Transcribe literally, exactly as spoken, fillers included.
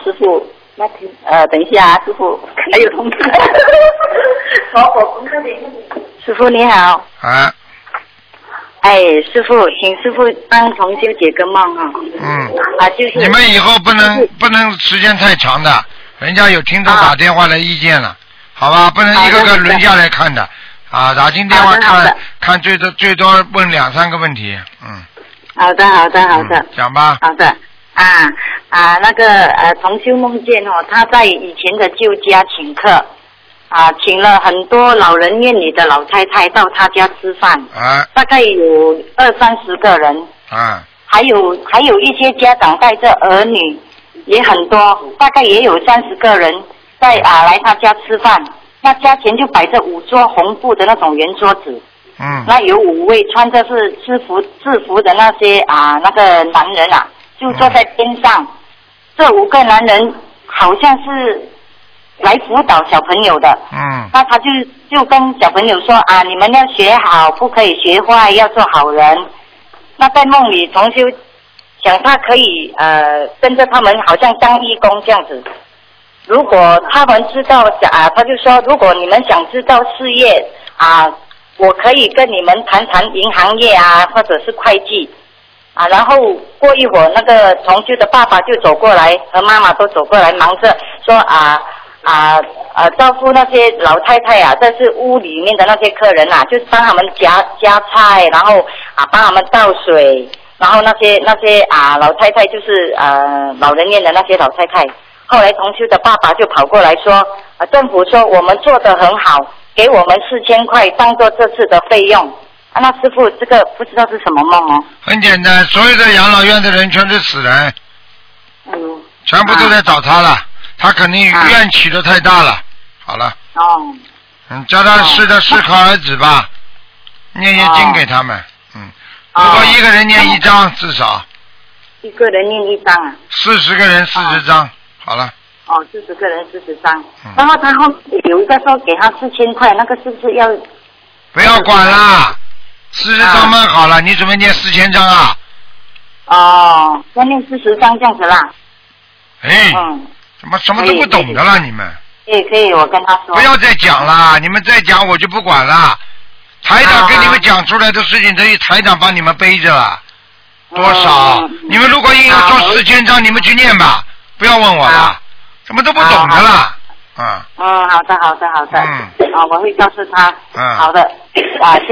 师傅，那听呃，等一下啊，师傅还有同事。好，我从这里。师傅你好。 啊。 哎，师傅，请师傅帮同修解个梦啊。 嗯。 啊，就是。 你们以后不能、就是、不能时间太长的，人家有听众打电话来意见了，啊、好吧？不能一个个轮下来看的。啊，打进电话看看最多最多问两三个问题，嗯。 好的，好的，好的。 嗯、讲吧。 好的。啊啊，那个呃，同修梦见哦，他在以前的旧家请客。啊，请了很多老人院里的老太太到他家吃饭， 啊， 大概有二三十个人， 啊， 还有还有一些家长带着儿女也很多，大概也有三十个人在啊来他家吃饭。那家前就摆着五桌红布的那种圆桌子， 嗯， 那有五位穿着是制服制服的那些啊那个男人啊，就坐在边上，嗯、这五个男人好像是。来辅导小朋友的， 嗯， 那他就就跟小朋友说啊，你们要学好，不可以学坏，要做好人。那在梦里，同修想他可以呃跟着他们，好像当义工这样子。如果他们知道啊，他就说，如果你们想知道事业啊，我可以跟你们谈谈银行业啊，或者是会计啊。然后过一会儿，那个同修的爸爸就走过来，和妈妈都走过来，忙着说啊。啊呃，招呼那些老太太啊，这是屋里面的那些客人啊，就是帮他们夹夹菜，然后啊帮他们倒水，然后那些那些啊老太太就是呃老人院的那些老太太。后来同修的爸爸就跑过来说，啊政府说我们做得很好，给我们四千块当做这次的费用。啊，那师傅这个不知道是什么梦哦？ 很简单，所有的养老院的人全是死人， 嗯， 全部都在找他了。啊他肯定怨气的太大了，啊、好了。 哦。 嗯，叫他适的适可而止吧，念念经给他们。嗯。如果一个人念一张，至少。 一个人念一张啊。 四十个人四十张，好了。 哦，四十个人四十张。嗯。然后他后有一个说给他四千块，那个是不是要？ 不要管啦，四十张蛮好了，你准备念四千张啊？ 哦，要念四十张这样子啦。 哎。嗯。怎么什么都不懂的了你们？ 可以可以，我跟他说。 不要再讲了，你们再讲我就不管了。台长跟你们讲出来的事情，等于台长帮你们背着了。多少？嗯、你们如果硬要做四千张，你们去念吧，不要问我了，什么都不懂的了。嗯。 嗯，好的好的好的。嗯。啊，我会告诉他。 嗯。 好的啊。